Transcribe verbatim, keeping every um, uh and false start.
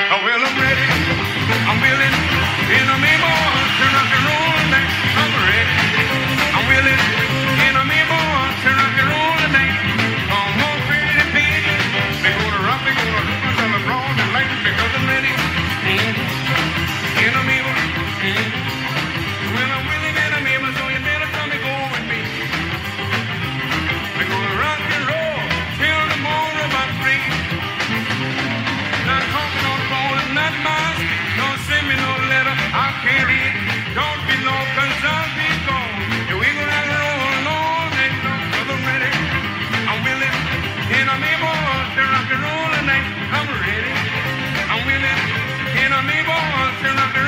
Oh, well, I'm ready. I'm willing. And I'm able to rock and roll tonight. I'm ready. I'm willing. And I'm able to rock and roll tonight. Come on, pretty baby. We're gonna rock, we're gonna rock until the broad daylight because I'm ready. Mm-hmm. And I'm able. Mm-hmm. Well, I'm willing and I'm able, so you better come and go with me. We're gonna rock and roll till the morning about three. Not talking on the phone, it's not my speech. Don't send me no letter, I can't read. Don't be long, cause I'll be gone. And we gonna rock and roll all night long. Cause I'm ready, I'm willing, and I'm able to rock and roll tonight. I'm ready, I'm willing, and I'm able to rock and roll.